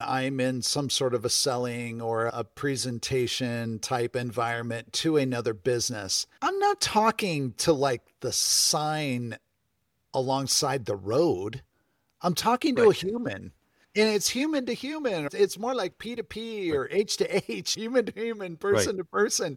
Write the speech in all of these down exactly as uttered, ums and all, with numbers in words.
I'm in some sort of a selling or a presentation type environment to another business, I'm not talking to like the sign alongside the road. I'm talking to a Right. human. And it's human to human. It's more like P to P Right. or H to H, human to human, Right. person to person.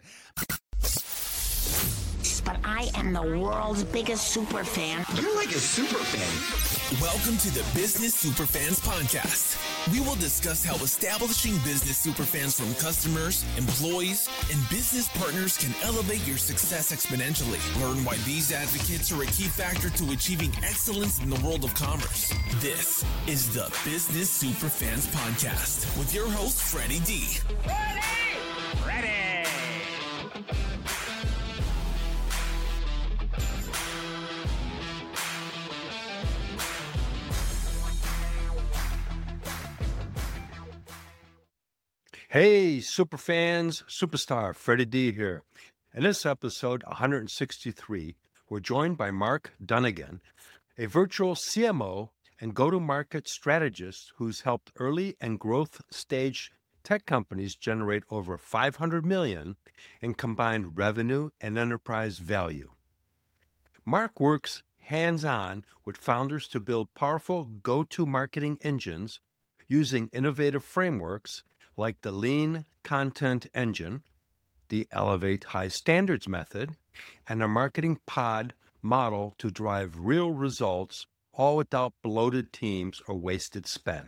But I am the world's biggest super fan. You're like a super fan. Welcome to the Business Superfans Podcast. We will discuss how establishing business superfans from customers, employees, and business partners can elevate your success exponentially. Learn why these advocates are a key factor to achieving excellence in the world of commerce. This is the Business Superfans Podcast with your host, Freddie D. Ready? Ready. Hey, superfans, superstar Freddie D here. In this episode one hundred sixty-three, we're joined by Mark Dunnigan, a virtual C M O and go-to-market strategist who's helped early and growth stage tech companies generate over five hundred million dollars in combined revenue and enterprise value. Mark works hands-on with founders to build powerful go-to marketing engines using innovative frameworks like the Lean Content Engine, the Elevate High Standards method, and a marketing pod model to drive real results, all without bloated teams or wasted spend.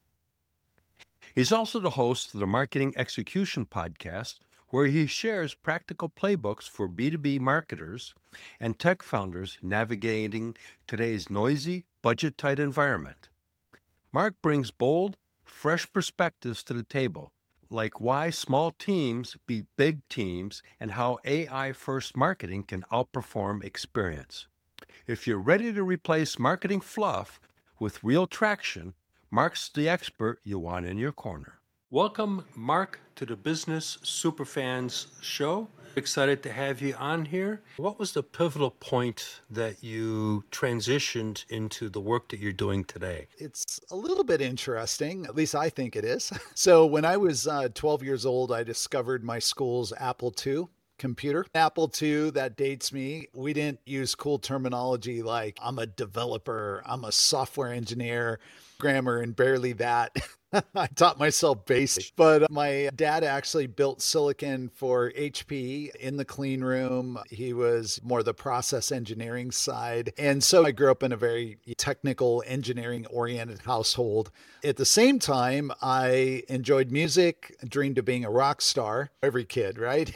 He's also the host of the Marketing Execution Podcast, where he shares practical playbooks for B two B marketers and tech founders navigating today's noisy, budget-tight environment. Mark brings bold, fresh perspectives to the table, like why small teams beat big teams and how A I-first marketing can outperform experience. If you're ready to replace marketing fluff with real traction, Mark's the expert you want in your corner. Welcome, Mark, to the Business Superfans Show. Excited to have you on here. What was the pivotal point that you transitioned into the work that you're doing today? It's a little bit interesting, at least I think it is. So when I was uh, twelve years old, I discovered my school's Apple two computer. Apple two, that dates me. We didn't use cool terminology like I'm a developer, I'm a software engineer, grammar, and barely that. I taught myself basic, but my dad actually built silicon for H P in the clean room. He was more the process engineering side. And so I grew up in a very technical, engineering oriented household. At the same time, I enjoyed music, dreamed of being a rock star. Every kid, right?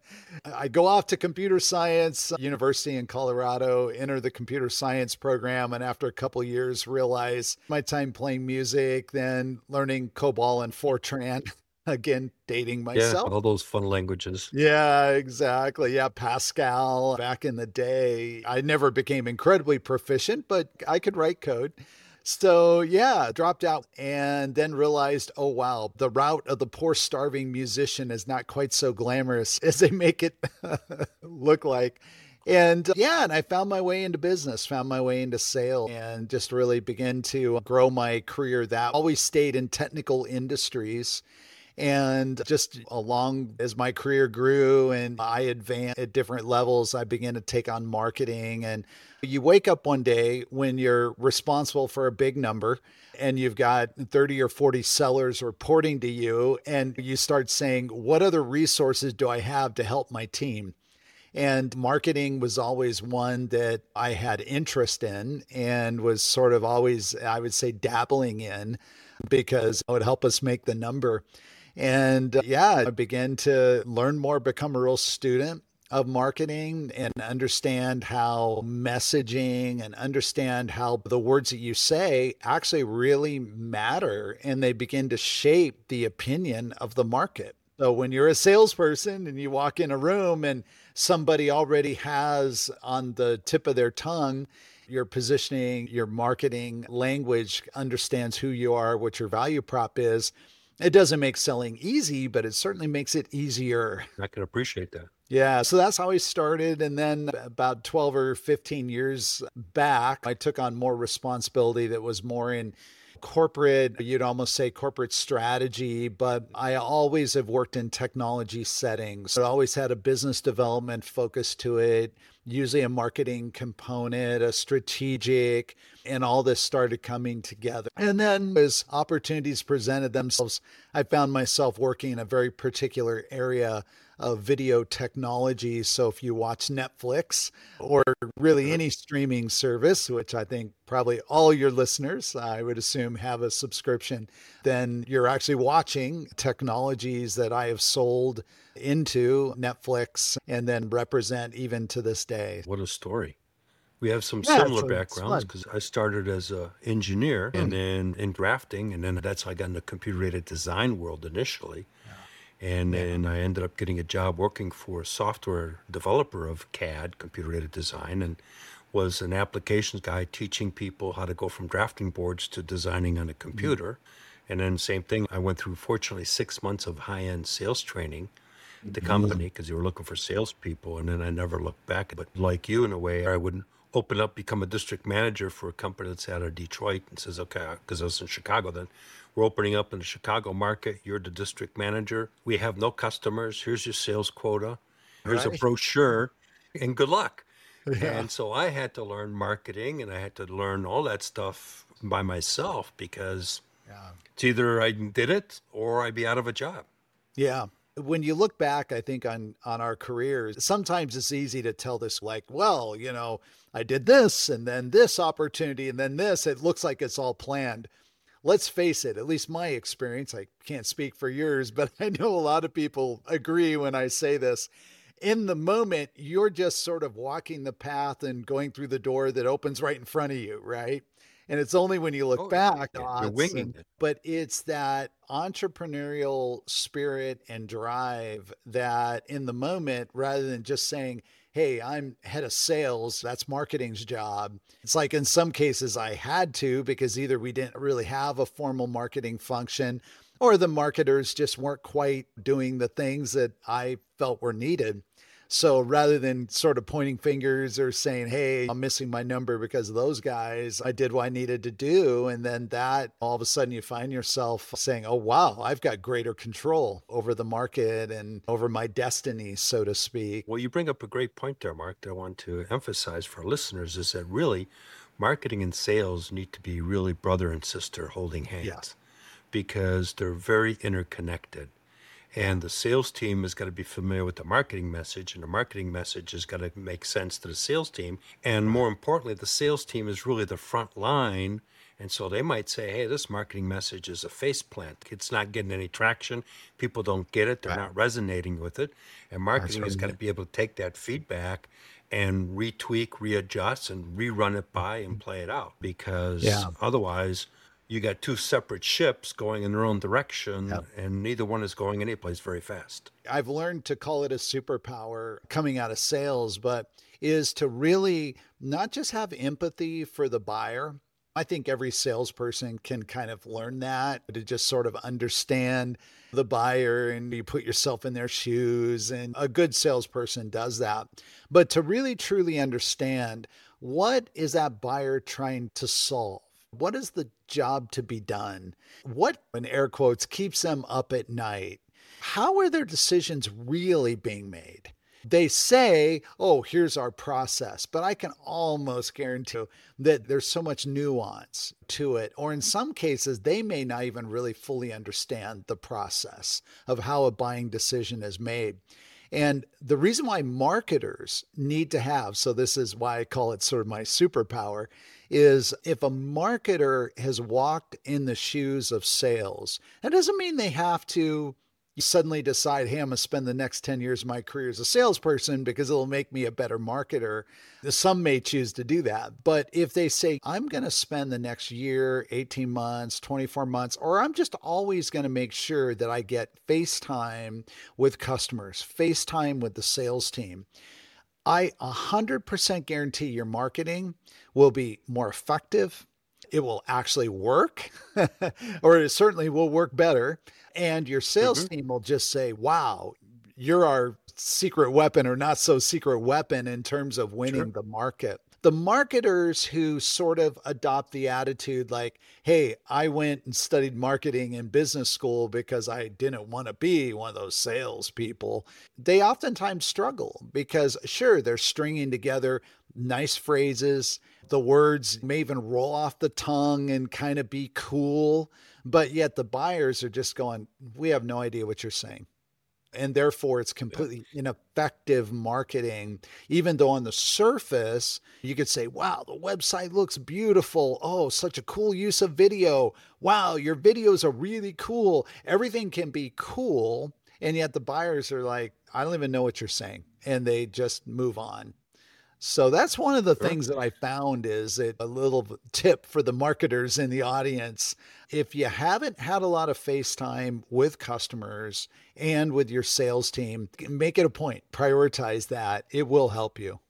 I go off to computer science, university in Colorado, enter the computer science program. And after a couple years, realize my time playing music, then learning COBOL and Fortran, again, dating myself. Yeah, all those fun languages. Yeah, exactly. Yeah, Pascal back in the day. I never became incredibly proficient, but I could write code. So yeah, dropped out and then realized, oh wow, the route of the poor starving musician is not quite so glamorous as they make it look like. And uh, yeah, and I found my way into business, found my way into sales, and just really began to grow my career that always stayed in technical industries. And just along as my career grew and I advanced at different levels, I began to take on marketing. And you wake up one day when you're responsible for a big number and you've got thirty or forty sellers reporting to you, and you start saying, what other resources do I have to help my team? And marketing was always one that I had interest in and was sort of always, I would say, dabbling in because it would help us make the number. And uh, yeah, I began to learn more, become a real student of marketing and understand how messaging and understand how the words that you say actually really matter, and they begin to shape the opinion of the market. So when you're a salesperson and you walk in a room and somebody already has on the tip of their tongue your positioning, your marketing language, understands who you are, what your value prop is, it doesn't make selling easy, but it certainly makes it easier. I can appreciate that. Yeah, so that's how I started. And then about twelve or fifteen years back, I took on more responsibility that was more in corporate, you'd almost say corporate strategy, but I always have worked in technology settings. I always had a business development focus to it, usually a marketing component, a strategic, and all this started coming together. And then as opportunities presented themselves, I found myself working in a very particular area of video technology. So if you watch Netflix or really any streaming service, which I think probably all your listeners, I would assume, have a subscription, then you're actually watching technologies that I have sold into Netflix and then represent even to this day. What a story. We have some Yeah, similar so it's backgrounds fun. because I started as an engineer and then in drafting, and then that's how I got in the computer-aided design world initially. And then I ended up getting a job working for a software developer of C A D, computer-aided design, and was an applications guy teaching people how to go from drafting boards to designing on a computer. And then same thing, I went through, fortunately, six months of high-end sales training at the company because they were looking for salespeople, and then I never looked back. But like you, in a way, I would open up, become a district manager for a company that's out of Detroit and says, okay, because I was in Chicago then, we're opening up in the Chicago market. You're the district manager. We have no customers. Here's your sales quota. Here's a Right. brochure, and good luck. Yeah. And so I had to learn marketing, and I had to learn all that stuff by myself because Yeah. it's either I did it or I'd be out of a job. Yeah. When you look back, I think on on our careers, sometimes it's easy to tell this like, well, you know, I did this and then this opportunity and then this. It looks like it's all planned. Let's face it, at least my experience, I can't speak for yours, but I know a lot of people agree when I say this. In the moment, you're just sort of walking the path and going through the door that opens right in front of you, right? And it's only when you look Oh, back, yeah, "Ah, you're it's winging an-" it. but it's that entrepreneurial spirit and drive that in the moment, rather than just saying, hey, I'm head of sales, that's marketing's job. It's like in some cases I had to because either we didn't really have a formal marketing function or the marketers just weren't quite doing the things that I felt were needed. So rather than sort of pointing fingers or saying, hey, I'm missing my number because of those guys, I did what I needed to do. And then that all of a sudden you find yourself saying, oh, wow, I've got greater control over the market and over my destiny, so to speak. Well, you bring up a great point there, Mark, that I want to emphasize for our listeners is that really marketing and sales need to be really brother and sister holding hands Yeah. because they're very interconnected. And the sales team has got to be familiar with the marketing message, and the marketing message has got to make sense to the sales team. And more importantly, the sales team is really the front line. And so they might say, hey, this marketing message is a faceplant. It's not getting any traction. People don't get it. They're not resonating with it. And marketing has got to be able to take that feedback and retweak, readjust, and rerun it by and play it out. Because Yeah. otherwise, you got two separate ships going in their own direction, Yep. and neither one is going anyplace very fast. I've learned to call it a superpower coming out of sales, but is to really not just have empathy for the buyer. I think every salesperson can kind of learn that, to just sort of understand the buyer and you put yourself in their shoes. And a good salesperson does that. But to really truly understand, what is that buyer trying to solve? What is the job to be done? What, in air quotes, keeps them up at night? How are their decisions really being made? They say, oh, here's our process, but I can almost guarantee that there's so much nuance to it. Or in some cases, they may not even really fully understand the process of how a buying decision is made. And the reason why marketers need to have, so this is why I call it sort of my superpower, is if a marketer has walked in the shoes of sales, that doesn't mean they have to suddenly decide, hey, I'm going to spend the next ten years of my career as a salesperson because it'll make me a better marketer. Some may choose to do that. But if they say, I'm going to spend the next year, eighteen months, twenty-four months, or I'm just always going to make sure that I get face time with customers, face time with the sales team, I one hundred percent guarantee your marketing will be more effective. It will actually work, or it certainly will work better. And your sales Mhm. team will just say, wow, you're our secret weapon or not so secret weapon in terms of winning Sure. the market. The marketers who sort of adopt the attitude like, hey, I went and studied marketing in business school because I didn't want to be one of those salespeople, they oftentimes struggle because, sure, they're stringing together nice phrases. The words may even roll off the tongue and kind of be cool, but yet the buyers are just going, we have no idea what you're saying. And therefore, it's completely ineffective marketing, even though on the surface, you could say, wow, the website looks beautiful. Oh, such a cool use of video. Wow, your videos are really cool. Everything can be cool. And yet the buyers are like, I don't even know what you're saying. And they just move on. So that's one of the Sure. things that I found is it, a little tip for the marketers in the audience. If you haven't had a lot of face time with customers and with your sales team, make it a point, prioritize that. It will help you.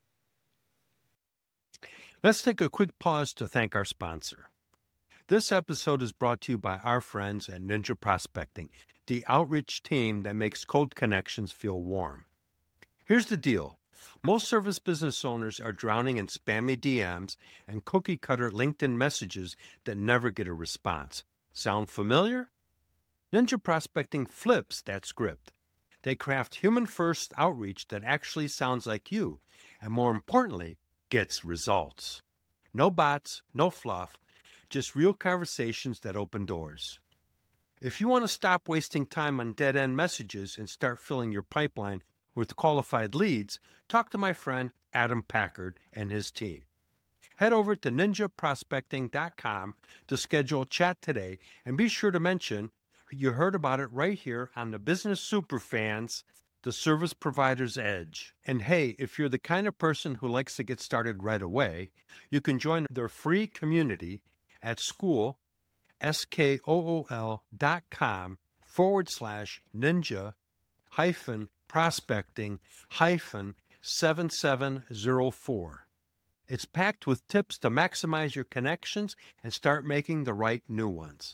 Let's take a quick pause to thank our sponsor. This episode is brought to you by our friends at Ninja Prospecting, the outreach team that makes cold connections feel warm. Here's the deal. Most service business owners are drowning in spammy D Ms and cookie-cutter LinkedIn messages that never get a response. Sound familiar? Ninja Prospecting flips that script. They craft human-first outreach that actually sounds like you, and more importantly, gets results. No bots, no fluff, just real conversations that open doors. If you want to stop wasting time on dead-end messages and start filling your pipeline with qualified leads, talk to my friend Adam Packard and his team. Head over to ninja prospecting dot com to schedule a chat today, and be sure to mention you heard about it right here on the Business Superfans, the Service Provider's Edge. And hey, if you're the kind of person who likes to get started right away, you can join their free community at school, S-K-O-O-L dot com forward slash ninja hyphen prospecting hyphen seven seven zero four. It's packed with tips to maximize your connections and start making the right new ones.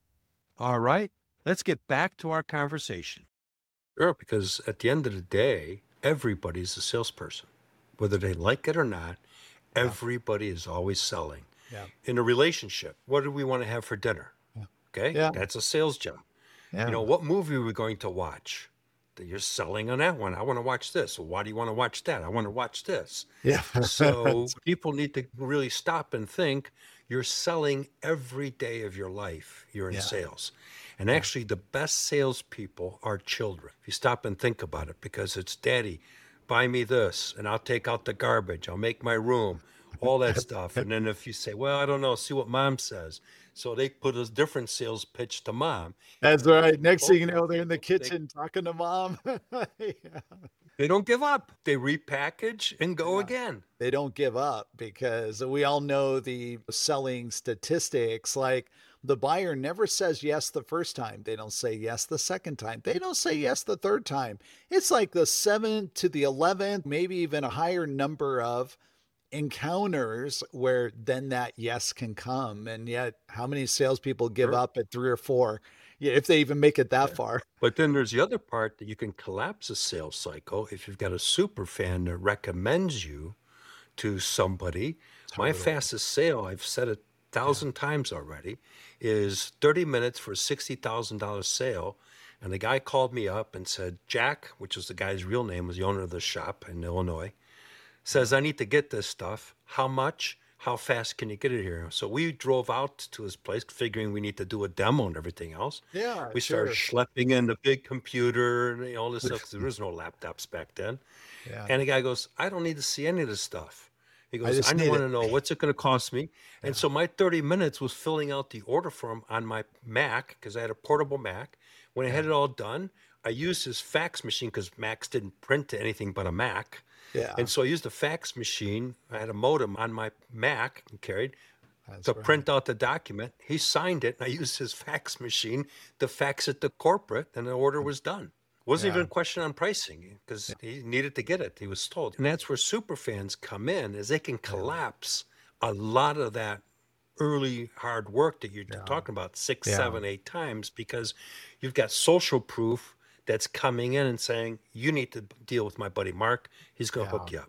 All right, let's get back to our conversation. Sure, because at the end of the day, everybody's a salesperson. Whether they like it or not, everybody is always selling. Yeah. In a relationship, what do we want to have for dinner? Okay, Yeah. that's a sales job. Yeah. You know, what movie are we going to watch? That you're selling on that one. I want to watch this. Well, why do you want to watch that? I want to watch this. Yeah. So people need to really stop and think you're selling every day of your life. You're in Yeah. sales. And actually, the best salespeople are children. If you stop and think about it, because it's daddy, buy me this, and I'll take out the garbage. I'll make my room, all that stuff. And then if you say, well, I don't know, see what mom says. So they put a different sales pitch to mom. That's right. Next thing you know, they're in the They- kitchen talking to mom. Yeah. They don't give up. They repackage and go again. They don't give up because we all know the selling statistics. Like the buyer never says yes the first time. They don't say yes the second time. They don't say yes the third time. It's like the seventh to the eleventh, maybe even a higher number of encounters where then that yes can come. And yet, how many salespeople give Sure. up at three or four? Yeah, if they even make it that far. But then there's the other part that you can collapse a sales cycle if you've got a super fan that recommends you to somebody. My Totally. fastest sale, I've said it a thousand times already, is thirty minutes for a sixty thousand dollars sale. And the guy called me up and said, Jack, which was the guy's real name, was the owner of the shop in Illinois, says, I need to get this stuff. How much? How fast can you get it here? So we drove out to his place, figuring we need to do a demo and everything else. Yeah, We started sure. schlepping in the big computer and you know, all this stuff, 'cause there was no laptops back then. Yeah. And the guy goes, I don't need to see any of this stuff. He goes, just I, need want it." to know what's it going to cost me. And so my thirty minutes was filling out the order form on my Mac because I had a portable Mac. When I had it all done, I used his fax machine because Macs didn't print to anything but a Mac. Yeah. And so I used a fax machine. I had a modem on my Mac and carried That's to right. print out the document. He signed it, and I used his fax machine to fax it to corporate, and the order was done. Wasn't Yeah. even a question on pricing because he needed to get it. He was told. And that's where superfans come in, is they can collapse a lot of that early hard work that you're talking about six, Yeah. seven, eight times because you've got social proof that's coming in and saying, you need to deal with my buddy Mark. He's going to hook you up.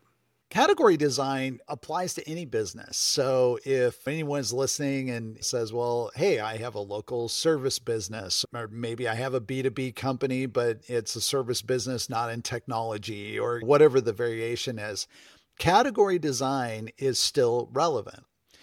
Category design applies to any business. So if anyone's listening and says, well, hey, I have a local service business, or maybe I have a B two B company, but it's a service business, not in technology, or whatever the variation is, category design is still relevant.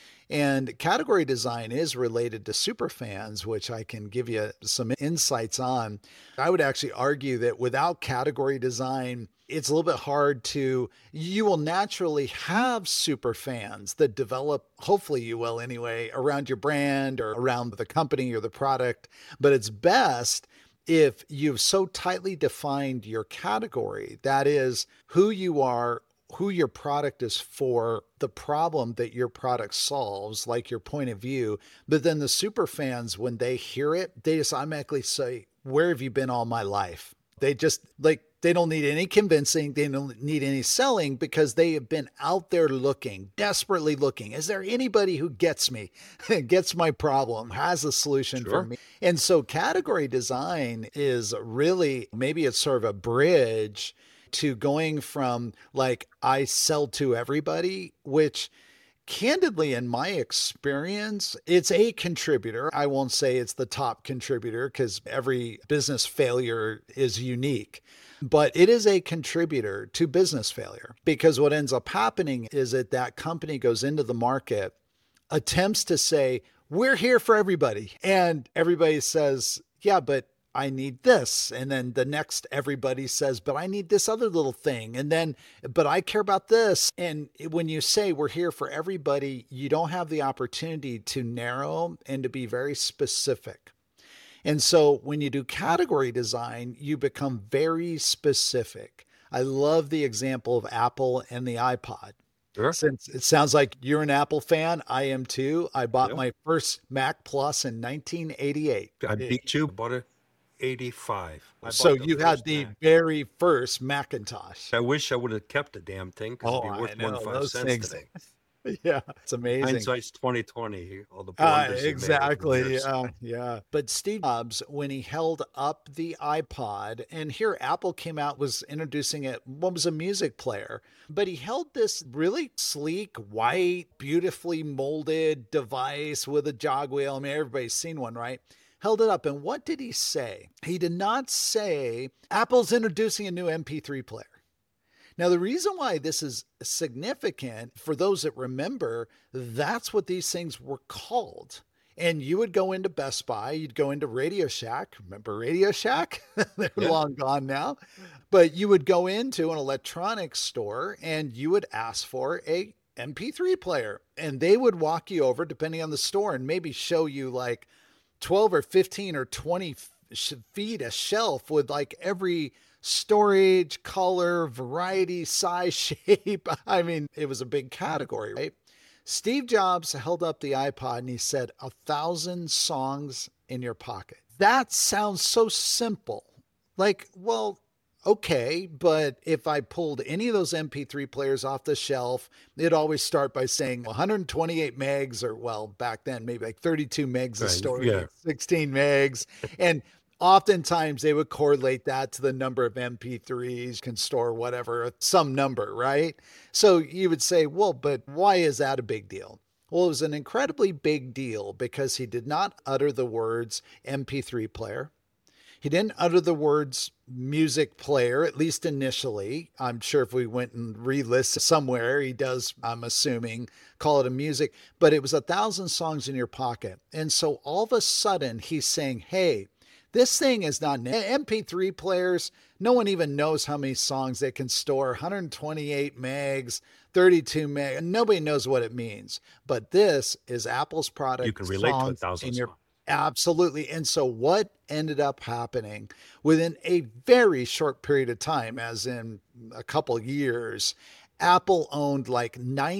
And category design is related to superfans, which I can give you some insights on. I would actually argue that without category design, it's a little bit hard to, you will naturally have superfans that develop, hopefully you will anyway, around your brand or around the company or the product. But it's best if you've so tightly defined your category, that is who you are, who your product is for, the problem that your product solves, like your point of view. But then the super fans, when they hear it, they just automatically say, where have you been all my life? They just like, they don't need any convincing. They don't need any selling because they have been out there looking, desperately looking. Is there anybody who gets me, gets my problem, has a solution Sure. for me? And so category design is really, maybe it's sort of a bridge to going from like, I sell to everybody, which candidly, in my experience, it's a contributor. I won't say it's the top contributor because every business failure is unique, but it is a contributor to business failure because what ends up happening is that that company goes into the market, attempts to say, we're here for everybody. And everybody says, yeah, but I need this. And then the next everybody says, but I need this other little thing. And then, but I care about this. And when you say we're here for everybody, you don't have the opportunity to narrow and to be very specific. And so when you do category design, you become very specific. I love the example of Apple and the iPod. Sure. Since it sounds like you're an Apple fan, I am too. I bought Yeah. my first Mac Plus in nineteen eighty-eight. I beat you, bought it eighty-five. I So bought the you had first the Mac. very first Macintosh. I wish I would have kept the damn thing because Oh, it'd be I worth know, one five those cents things. today. Yeah, it's amazing. Hindsight's twenty twenty. All the Uh, blunders you made over the exactly. years. Yeah, yeah. But Steve Jobs, when he held up the iPod, and here Apple came out, was introducing it, what was a music player, but he held this really sleek, white, beautifully molded device with a jog wheel. I mean, everybody's seen one, right? Held it up. And what did he say? He did not say, Apple's introducing a new M P three player. Now, the reason why this is significant for those that remember, that's what these things were called. And you would go into Best Buy, you'd go into Radio Shack. Remember Radio Shack? They're Yeah. long gone now. But you would go into an electronics store and you would ask for a M P three player. And they would walk you over, depending on the store, and maybe show you like twelve or fifteen or twenty feet a shelf with like every storage, color, variety, size, shape. I mean, it was a big category, right? Steve Jobs held up the iPod and he said, a thousand songs in your pocket. That sounds so simple. Like, well, okay, but if I pulled any of those M P three players off the shelf, it'd always start by saying one hundred twenty-eight megs, or well, back then, maybe like thirty-two megs of Right, storage, yeah. sixteen megs. And oftentimes they would correlate that to the number of M P threes, can store whatever, some number, right? So you would say, well, but why is that a big deal? Well, it was an incredibly big deal because he did not utter the words M P three player. He didn't utter the words music player, at least initially. I'm sure if we went and relist somewhere, he does, I'm assuming, call it a music, but it was a thousand songs in your pocket. And so all of a sudden he's saying, hey, this thing is not M P three players. No one even knows how many songs they can store. one hundred twenty-eight megs, thirty-two megs. Nobody knows what it means. But this is Apple's product. You can relate to a songs thousand in your songs. Absolutely. And so what ended up happening within a very short period of time, as in a couple years, Apple owned like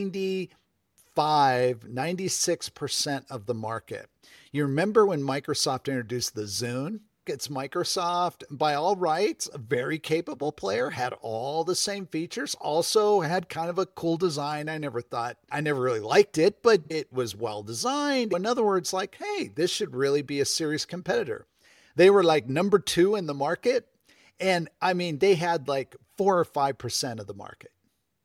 ninety-five, ninety-six percent of the market. You remember when Microsoft introduced the Zune? It's Microsoft, by all rights, a very capable player, had all the same features, also had kind of a cool design. I never thought, I never really liked it, but it was well designed. In other words, like, hey, this should really be a serious competitor. They were like number two in the market. And I mean, they had like four or five percent of the market.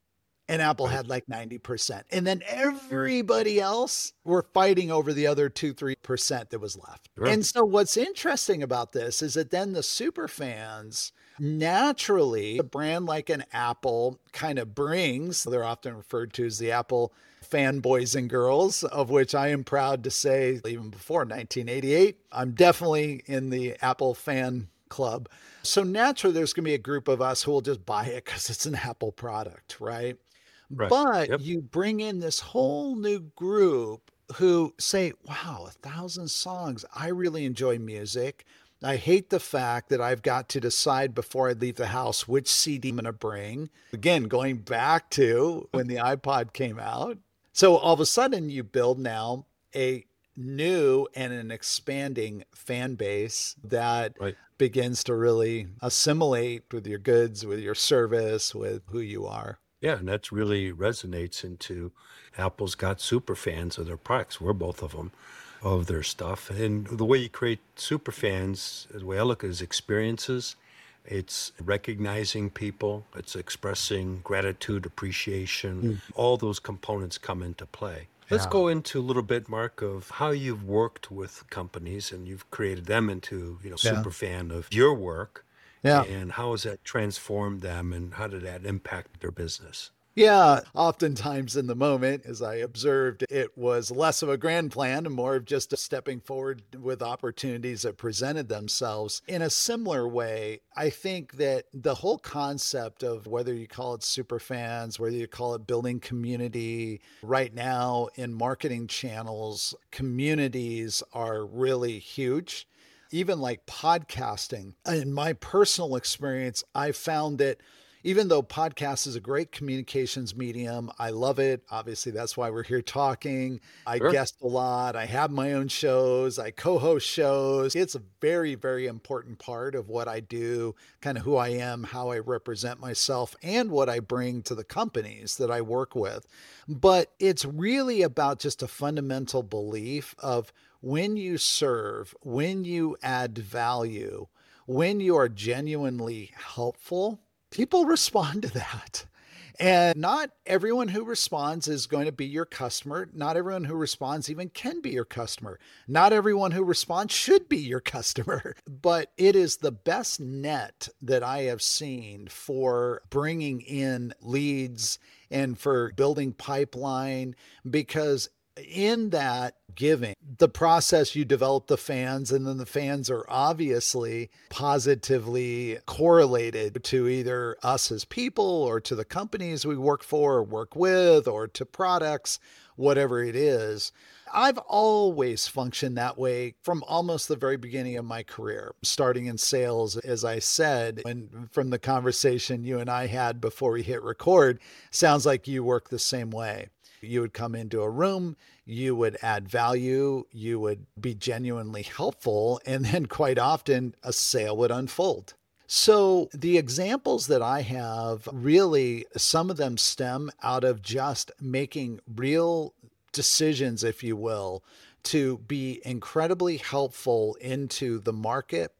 and Apple Right. had like ninety percent. And then everybody else were fighting over the other two, three percent that was left. Sure. And so what's interesting about this is that then the super fans, naturally, a brand like an Apple kind of brings, they're often referred to as the Apple fanboys and girls, of which I am proud to say, even before nineteen eighty-eight, I'm definitely in the Apple fan club. So naturally, there's going to be a group of us who will just buy it because it's an Apple product, right? Right. But Yep. you bring in this whole new group who say, wow, a thousand songs. I really enjoy music. I hate the fact that I've got to decide before I leave the house which C D I'm going to bring. Again, going back to when the iPod came out. So all of a sudden you build now a new and an expanding fan base that Right. begins to really assimilate with your goods, with your service, with who you are. Yeah, and that's really resonates into Apple's got super fans of their products. We're both of them, of their stuff. And the way you create super fans, the way I look at it, is experiences. It's recognizing people. It's expressing gratitude, appreciation. All those components come into play. Let's Yeah. go into a little bit, Mark, of how you've worked with companies and you've created them into, you know, Yeah. super fan of your work. Yeah. And how has that transformed them and how did that impact their business? Yeah, oftentimes in the moment, as I observed, it was less of a grand plan and more of just stepping forward with opportunities that presented themselves. In a similar way, I think that the whole concept of whether you call it super fans, whether you call it building community, right now in marketing channels, communities are really huge. Even like podcasting. In my personal experience, I found that even though podcast is a great communications medium, I love it. Obviously, that's why we're here talking. I Sure. guest a lot. I have my own shows. I co-host shows. It's a very, very important part of what I do, kind of who I am, how I represent myself, and what I bring to the companies that I work with. But it's really about just a fundamental belief of when you serve, when you add value, when you are genuinely helpful, people respond to that. And not everyone who responds is going to be your customer. Not everyone who responds even can be your customer. Not everyone who responds should be your customer. But it is the best net that I have seen for bringing in leads and for building pipeline, because in that giving, the process, you develop the fans, and then the fans are obviously positively correlated to either us as people or to the companies we work for or work with or to products, whatever it is. I've always functioned that way from almost the very beginning of my career, starting in sales, as I said, and from the conversation you and I had before we hit record, sounds like you work the same way. You would come into a room, you would add value, you would be genuinely helpful, and then quite often a sale would unfold. So the examples that I have, really, some of them stem out of just making real decisions, if you will, to be incredibly helpful into the market.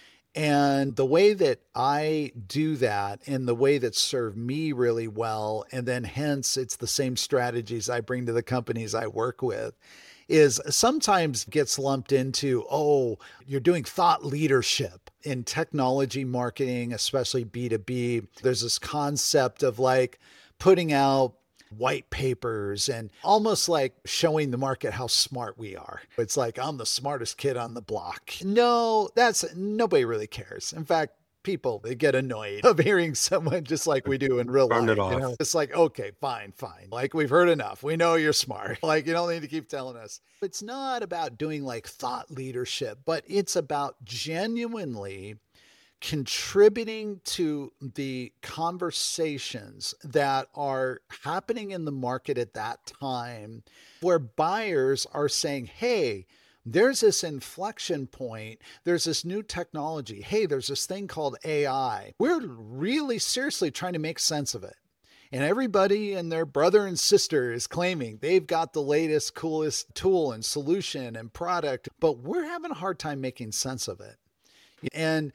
And the way that I do that and the way that served me really well, and then hence it's the same strategies I bring to the companies I work with, is sometimes gets lumped into, oh, you're doing thought leadership in technology marketing, especially B two B. There's this concept of like putting out white papers and almost like showing the market how smart we are. It's like, I'm the smartest kid on the block. No, that's nobody really cares. In fact, people, they get annoyed of hearing someone just like we do in real Turn life. it off. You know? It's like, okay, fine, fine. Like, we've heard enough. We know you're smart. Like, you don't need to keep telling us. It's not about doing like thought leadership, but it's about genuinely contributing to the conversations that are happening in the market at that time, where buyers are saying, hey, there's this inflection point. There's this new technology. Hey, there's this thing called A I. We're really seriously trying to make sense of it. And everybody and their brother and sister is claiming they've got the latest, coolest tool and solution and product, but we're having a hard time making sense of it. And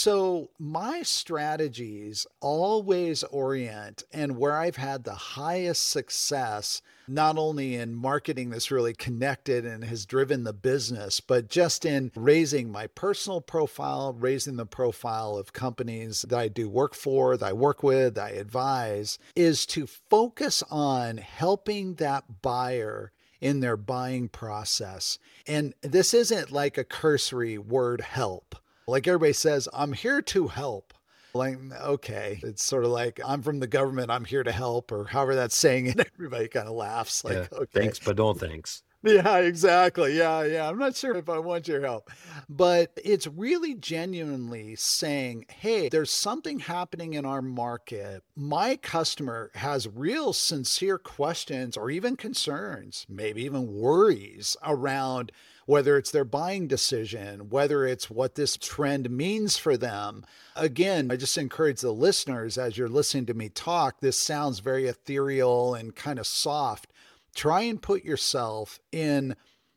so my strategies always orient, and where I've had the highest success, not only in marketing that's really connected and has driven the business, but just in raising my personal profile, raising the profile of companies that I do work for, that I work with, that I advise, is to focus on helping that buyer in their buying process. And this isn't like a cursory word help. Like everybody says, I'm here to help. Like, okay, it's sort of like, I'm from the government, I'm here to help, or however that's saying it. Everybody kind of laughs like, Yeah, okay. thanks, but no thanks. Yeah, exactly. Yeah, yeah. I'm not sure if I want your help, but it's really genuinely saying, hey, there's something happening in our market. My customer has real sincere questions or even concerns, maybe even worries around whether it's their buying decision, whether it's what this trend means for them. Again, I just encourage the listeners, as you're listening to me talk, this sounds very ethereal and kind of soft. Try and put yourself in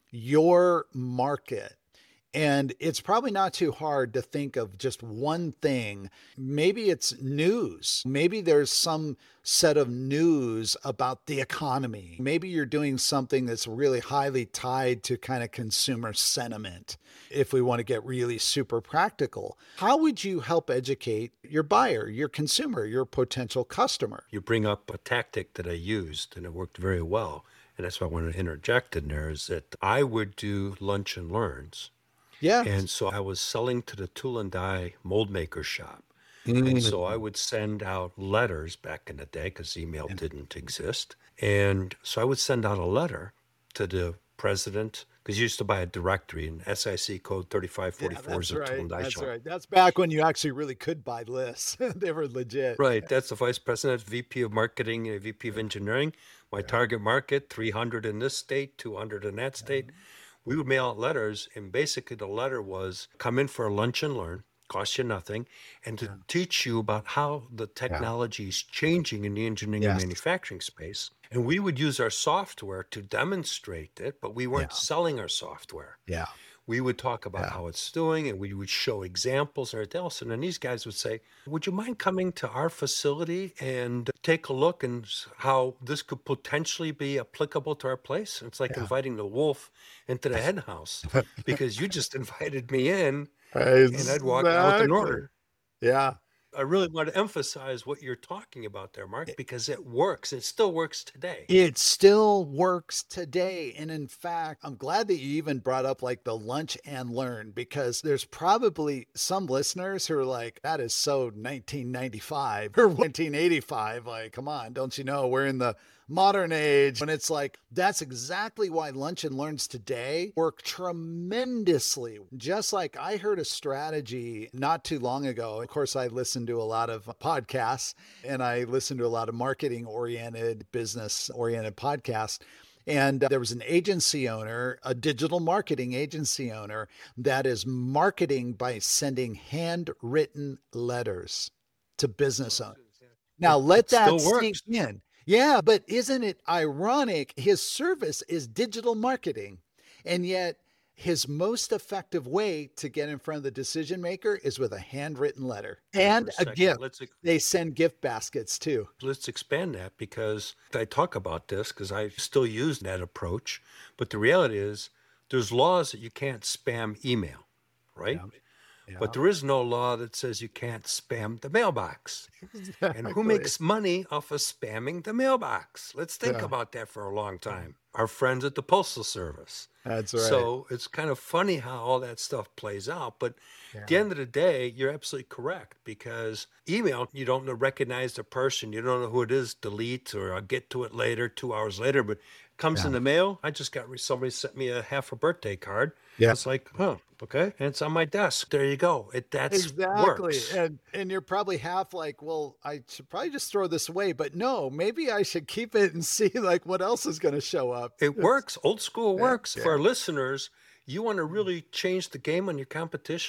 your market. And it's probably not too hard to think of just one thing. Maybe it's news. Maybe there's some set of news about the economy. Maybe you're doing something that's really highly tied to kind of consumer sentiment. If we want to get really super practical, how would you help educate your buyer, your consumer, your potential customer? You bring up a tactic that I used, and it worked very well. And that's why I want to interject in there, is that I would do lunch and learns. Yeah. And so I was selling to the tool and die mold maker shop. Mm. And so I would send out letters back in the day because email yeah. didn't exist. And so I would send out a letter to the president, because you used to buy a directory, and S I C code thirty-five forty-four yeah, is a right. tool and die that's shop. Right. That's back when you actually really could buy lists. They were legit. Right. That's the vice president, V P of marketing, and V P of engineering. My yeah. target market, three hundred in this state, two hundred in that state. Yeah. We would mail out letters, and basically the letter was, come in for a lunch and learn, cost you nothing, and to yeah. teach you about how the technology is yeah. changing in the engineering yes. and manufacturing space. And we would use our software to demonstrate it, but we weren't yeah. selling our software. Yeah. We would talk about yeah. how it's doing, and we would show examples and everything else. And then these guys would say, would you mind coming to our facility and take a look and how this could potentially be applicable to our place? And it's like yeah. inviting the wolf into the hen house, because you just invited me in exactly. and I'd walk out with an order. Yeah. I really want to emphasize what you're talking about there, Mark, because it works. It still works today. It still works today. And in fact, I'm glad that you even brought up like the lunch and learn, because there's probably some listeners who are like, that is so nineteen ninety-five or nineteen eighty-five. Like, come on, don't you know we're in the modern age? And it's like, that's exactly why lunch and learns today work tremendously. Just like I heard a strategy not too long ago. Of course, I listened to a lot of podcasts, and I listened to a lot of marketing oriented, business oriented podcasts. And there was an agency owner, a digital marketing agency owner, that is marketing by sending handwritten letters to business owners. Now let that sink in. Yeah, but isn't it ironic? His service is digital marketing, and yet his most effective way to get in front of the decision maker is with a handwritten letter and a, a gift. Let's, they send gift baskets too. Let's expand that, because I talk about this because I still use that approach. But the reality is there's laws that you can't spam email, right? Yeah. Yeah. But there is no law that says you can't spam the mailbox. Exactly. And who makes money off of spamming the mailbox? Let's think yeah. about that for a long time. Our friends at the Postal Service. That's right. So it's kind of funny how all that stuff plays out. But yeah. at the end of the day, you're absolutely correct, because email, you don't recognize the person. You don't know who it is. Delete, or I'll get to it later, two hours later. But it comes yeah. in the mail. I just got somebody sent me a half a birthday card. Yeah. It's like, huh, okay. And it's on my desk. There you go. It that's exactly. works. And and you're probably half like, well, I should probably just throw this away. But no, maybe I should keep it and see like what else is going to show up. It works. Old school yeah, works. yeah. For our listeners, you want to really change the game on your competition?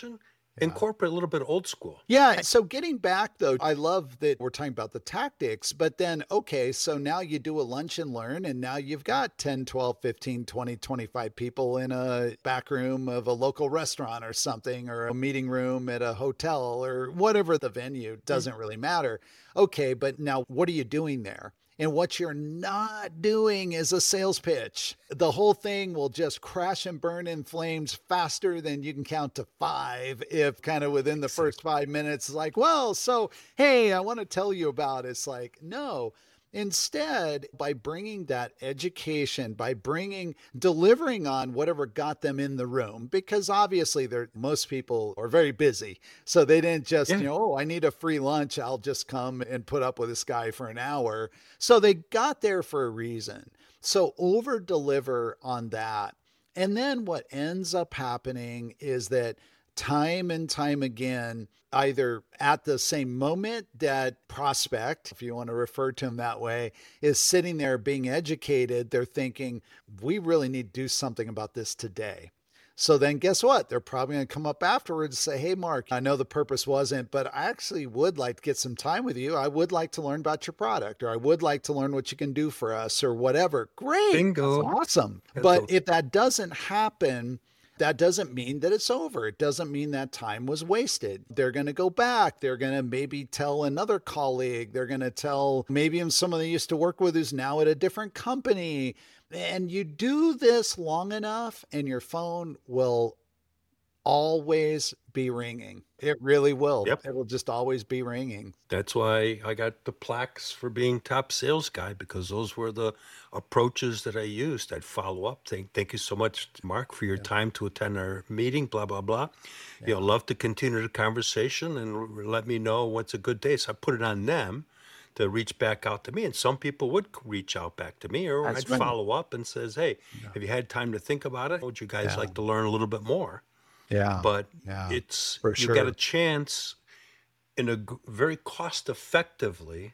Incorporate a little bit old school. Yeah. So getting back though, I love that we're talking about the tactics, but then, okay, so now you do a lunch and learn, and now you've got ten, twelve, fifteen, twenty, twenty-five people in a back room of a local restaurant or something, or a meeting room at a hotel or whatever the venue, doesn't really matter. Okay. But now what are you doing there? And what you're not doing is a sales pitch. The whole thing will just crash and burn in flames faster than you can count to five if kind of within the first five minutes, like, well, so, hey, I want to tell you about it. It's like, no. Instead, by bringing that education, by bringing, delivering on whatever got them in the room, because obviously they're, most people are very busy. So they didn't just, Yeah. you know, oh, I need a free lunch. I'll just come and put up with this guy for an hour. So they got there for a reason. So over deliver on that. And then what ends up happening is that time and time again, either at the same moment that prospect, if you want to refer to him that way, is sitting there being educated, they're thinking, we really need to do something about this today. So then guess what? They're probably going to come up afterwards and say, hey, Mark, I know the purpose wasn't, but I actually would like to get some time with you. I would like to learn about your product, or I would like to learn what you can do for us, or whatever. Great. Bingo. That's awesome. That's But a- if that doesn't happen, that doesn't mean that it's over. It doesn't mean that time was wasted. They're going to go back. They're going to maybe tell another colleague. They're going to tell maybe even someone they used to work with who's now at a different company. And you do this long enough, and your phone will always be ringing. It really will. Yep. It will just always be ringing. That's why I got the plaques for being top sales guy, because those were the approaches that I used. I'd follow up. Thank, thank you so much, Mark, for your time to attend our meeting, blah, blah, blah. You know, love to continue the conversation and r- let me know what's a good day. So I put it on them to reach back out to me. And some people would c- reach out back to me, or That's I'd right. follow up and says, hey, have you had time to think about it? Would you guys Yeah. like to learn a little bit more? Yeah. But yeah, it's for you got a sure. chance in a g- very cost effectively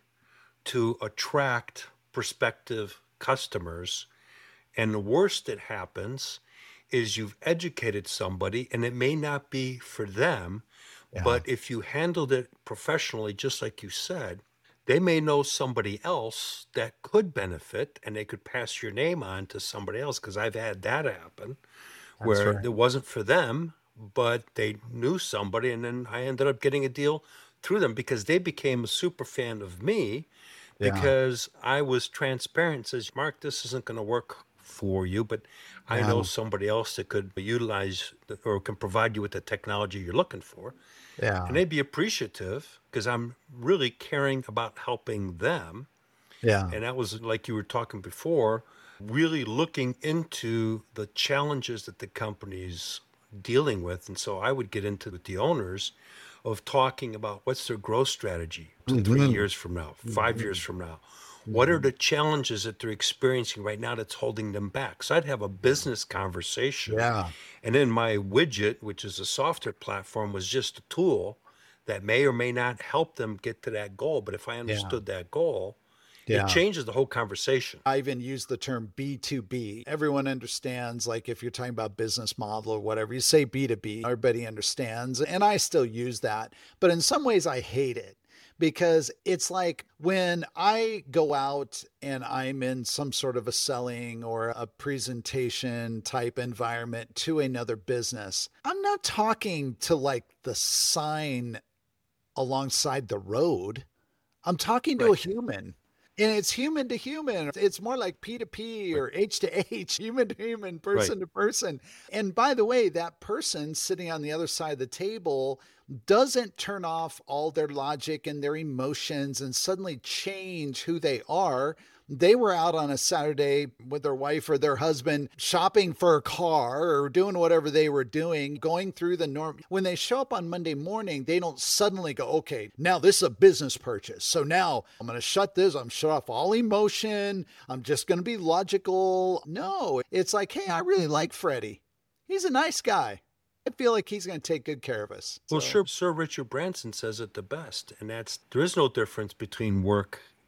to attract prospective customers. And the worst that happens is you've educated somebody and it may not be for them, Yeah. but if you handled it professionally, just like you said, they may know somebody else that could benefit and they could pass your name on to somebody else. Because I've had that happen where right. it wasn't for them, but they knew somebody, and then I ended up getting a deal through them because they became a super fan of me Yeah. because I was transparent and says, Mark, this isn't going to work for you, but I know Yeah. somebody else that could utilize the, or can provide you with the technology you're looking for. Yeah. And they'd be appreciative because I'm really caring about helping them. Yeah. And that was, like you were talking before, really looking into the challenges that the company's dealing with. And so I would get into with the owners of talking about what's their growth strategy two, three years from now, five years from now. What are the challenges that they're experiencing right now that's holding them back? So I'd have a business conversation. Yeah. And then my widget, which is a software platform, was just a tool that may or may not help them get to that goal. But if I understood that goal, Yeah. it changes the whole conversation. I even use the term B two B. Everyone understands, like if you're talking about business model or whatever, you say B two B, everybody understands. And I still use that. But in some ways, I hate it because it's like when I go out and I'm in some sort of a selling or a presentation type environment to another business, I'm not talking to like the sign alongside the road. I'm talking to a Right. human. And it's human to human. It's more like P to P or H to H, human to human, person to person. And by the way, that person sitting on the other side of the table doesn't turn off all their logic and their emotions and suddenly change who they are. They were out on a Saturday with their wife or their husband shopping for a car or doing whatever they were doing, going through the norm. When they show up on Monday morning, they don't suddenly go, okay, now this is a business purchase. So now I'm going to shut this. I'm shut off all emotion. I'm just going to be logical. No, it's like, hey, I really like Freddie. He's a nice guy. I feel like he's going to take good care of us. Well, So- sure, Sir Richard Branson says it the best, and that's there is no difference between work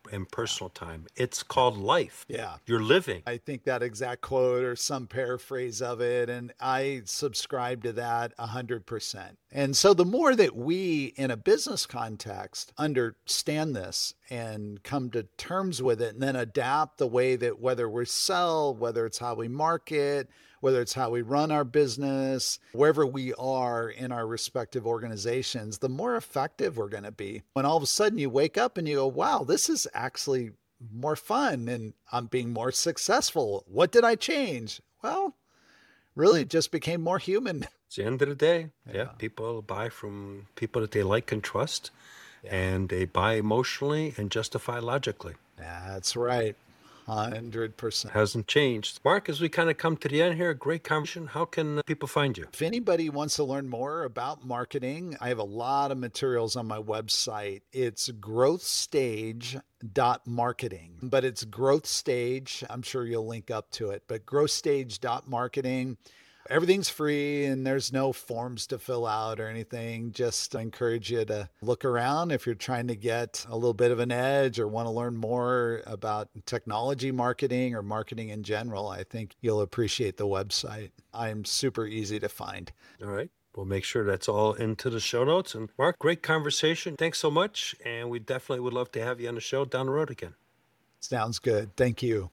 and personal time. It's called life. Yeah. You're living. I think that exact quote or some paraphrase of it, and I subscribe to that one hundred percent. And so the more that we, in a business context, understand this and come to terms with it and then adapt the way that whether we sell, whether it's how we market, whether it's how we run our business, wherever we are in our respective organizations, the more effective we're going to be. When all of a sudden you wake up and you go, wow, this is actually more fun and I'm being more successful. What did I change? Well, really it just became more human. It's the end of the day. Yeah. Yeah. People buy from people that they like and trust, Yeah. and they buy emotionally and justify logically. That's right. one hundred percent. Hasn't changed. Mark, as we kind of come to the end here, great conversation. How can people find you? If anybody wants to learn more about marketing, I have a lot of materials on my website. It's growth stage dot marketing, but it's growth stage. I'm sure you'll link up to it, but growth stage dot marketing. Everything's free and there's no forms to fill out or anything. Just I encourage you to look around if you're trying to get a little bit of an edge or want to learn more about technology marketing or marketing in general. I think you'll appreciate the website. I'm super easy to find. All right. We'll make sure that's all into the show notes. And Mark, great conversation. Thanks so much. And we definitely would love to have you on the show down the road again. Sounds good. Thank you.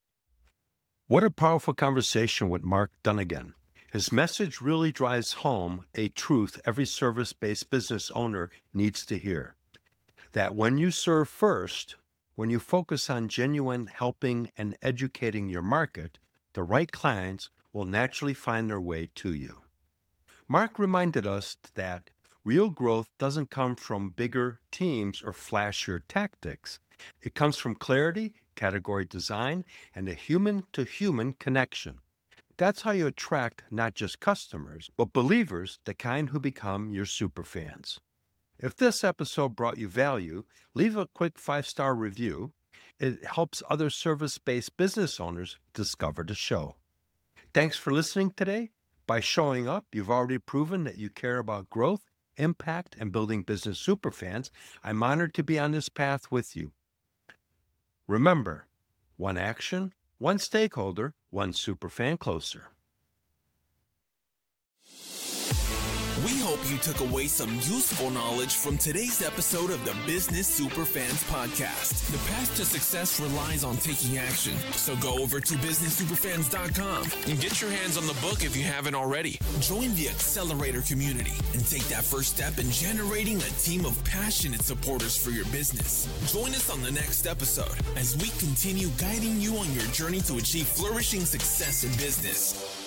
What a powerful conversation with Mark Dunnigan. His message really drives home a truth every service-based business owner needs to hear. That when you serve first, when you focus on genuine helping and educating your market, the right clients will naturally find their way to you. Mark reminded us that real growth doesn't come from bigger teams or flashier tactics. It comes from clarity, category design, and a human-to-human connection. That's how you attract not just customers, but believers, the kind who become your superfans. If this episode brought you value, leave a quick five-star review. It helps other service-based business owners discover the show. Thanks for listening today. By showing up, you've already proven that you care about growth, impact, and building business superfans. I'm honored to be on this path with you. Remember, one action, one stakeholder, one superfan closer. We hope you took away some useful knowledge from today's episode of the Business Superfans Podcast. The path to success relies on taking action. So go over to business superfans dot com and get your hands on the book if you haven't already. Join the Accelerator community and take that first step in generating a team of passionate supporters for your business. Join us on the next episode as we continue guiding you on your journey to achieve flourishing success in business.